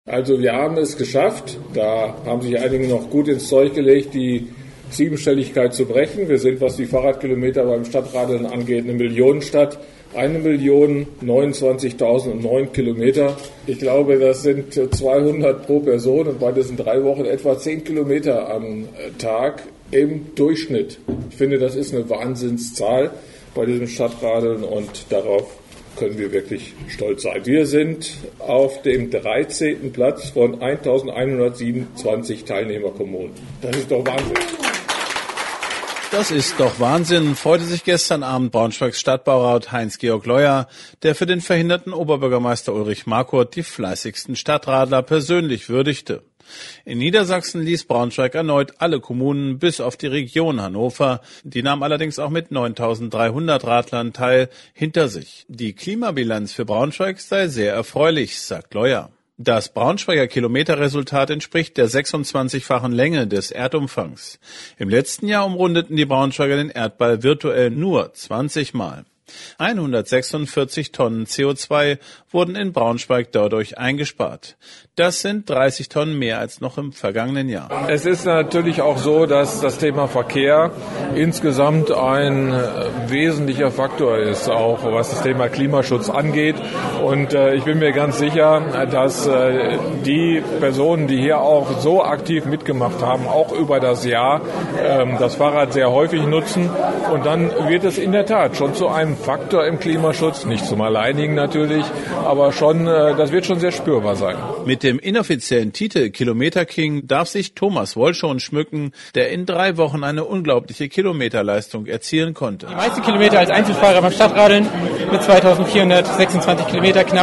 Also wir haben es geschafft. Da haben sich einige noch gut ins Zeug gelegt, die Siebenstelligkeit zu brechen. Wir sind, was die Fahrradkilometer beim Stadtradeln angeht, eine Millionenstadt. 1.029.009 Kilometer. Ich glaube, das sind 200 pro Person und bei diesen 3 Wochen etwa 10 Kilometer am Tag im Durchschnitt. Ich finde, das ist eine Wahnsinnszahl bei diesem Stadtradeln und darauf können wir wirklich stolz sein. Wir sind auf dem 13. Platz von 1.127 Teilnehmerkommunen. Das ist doch Wahnsinn. Das ist doch Wahnsinn, freute sich gestern Abend Braunschweigs Stadtbaurat Heinz-Georg Leuer, der für den verhinderten Oberbürgermeister Ulrich Marquardt die fleißigsten Stadtradler persönlich würdigte. In Niedersachsen ließ Braunschweig erneut alle Kommunen bis auf die Region Hannover, die nahm allerdings auch mit 9.300 Radlern teil, hinter sich. Die Klimabilanz für Braunschweig sei sehr erfreulich, sagt Leuer. Das Braunschweiger Kilometerresultat entspricht der 26-fachen Länge des Erdumfangs. Im letzten Jahr umrundeten die Braunschweiger den Erdball virtuell nur 20 Mal. 146 Tonnen CO2 wurden in Braunschweig dadurch eingespart. Das sind 30 Tonnen mehr als noch im vergangenen Jahr. Es ist natürlich auch so, dass das Thema Verkehr insgesamt ein wesentlicher Faktor ist, auch was das Thema Klimaschutz angeht. Und ich bin mir ganz sicher, dass die Personen, die hier auch so aktiv mitgemacht haben, auch über das Jahr das Fahrrad sehr häufig nutzen. Und dann wird es in der Tat schon zu einem Faktor im Klimaschutz, nicht zum alleinigen natürlich, aber schon, das wird schon sehr spürbar sein. Mit dem inoffiziellen Titel Kilometer King darf sich Thomas Wollschon schmücken, der in 3 Wochen eine unglaubliche Kilometerleistung erzielen konnte. Die meisten Kilometer als Einzelfahrer beim Stadtradeln mit 2.426 Kilometer knapp.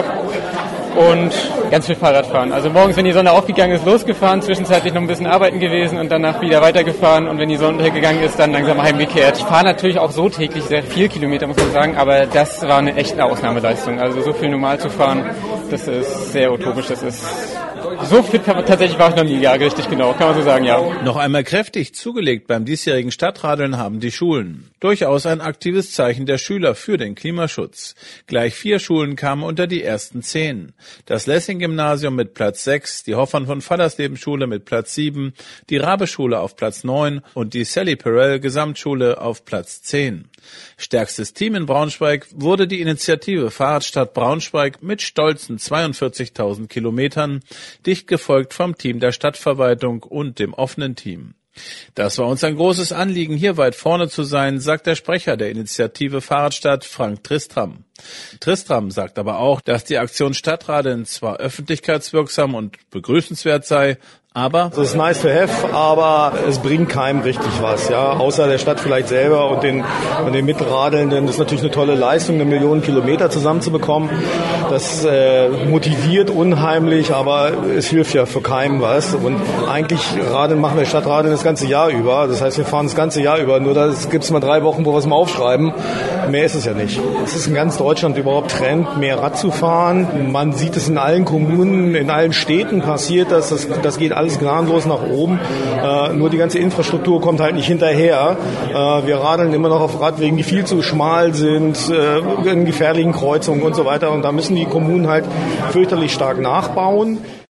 Und ganz viel Fahrradfahren. Also morgens, wenn die Sonne aufgegangen ist, losgefahren, zwischenzeitlich noch ein bisschen arbeiten gewesen und danach wieder weitergefahren und wenn die Sonne untergegangen ist, dann langsam heimgekehrt. Ich fahre natürlich auch so täglich sehr viel Kilometer, muss man sagen, aber das war eine echte Ausnahmeleistung. Also so viel normal zu fahren, das ist sehr utopisch, das ist... So fit tatsächlich war ich noch nie, ja, richtig genau, kann man so sagen, ja. Noch einmal kräftig zugelegt beim diesjährigen Stadtradeln haben die Schulen. Durchaus ein aktives Zeichen der Schüler für den Klimaschutz. Gleich 4 Schulen kamen unter die ersten 10. Das Lessing-Gymnasium mit Platz 6, die Hoffmann von Fallersleben-Schule mit Platz 7, die Rabe-Schule auf Platz 9 und die Sally Perel Gesamtschule auf Platz 10. Stärkstes Team in Braunschweig wurde die Initiative Fahrradstadt Braunschweig mit stolzen 42.000 Kilometern, dicht gefolgt vom Team der Stadtverwaltung und dem offenen Team. Das war uns ein großes Anliegen, hier weit vorne zu sein, sagt der Sprecher der Initiative Fahrradstadt, Frank Tristram. Tristram sagt aber auch, dass die Aktion Stadtradeln zwar öffentlichkeitswirksam und begrüßenswert sei, aber es ist nice to have, aber es bringt keinem richtig was, ja, außer der Stadt vielleicht selber und den Mitradelnden. Das ist natürlich eine tolle Leistung, 1 Million Kilometer zusammenzubekommen. Das motiviert unheimlich, aber es hilft ja für keinem was. Und eigentlich machen wir Stadtradeln das ganze Jahr über. Das heißt, wir fahren das ganze Jahr über. Nur da gibt es mal 3 Wochen, wo wir es mal aufschreiben. Mehr ist es ja nicht. Es ist in ganz Deutschland überhaupt Trend, mehr Rad zu fahren. Man sieht es in allen Kommunen, in allen Städten passiert das geht alles gnadenlos nach oben. Nur die ganze Infrastruktur kommt halt nicht hinterher. Wir radeln immer noch auf Radwegen, die viel zu schmal sind, in gefährlichen Kreuzungen und so weiter. Und da müssen die Kommunen halt fürchterlich stark nachbauen.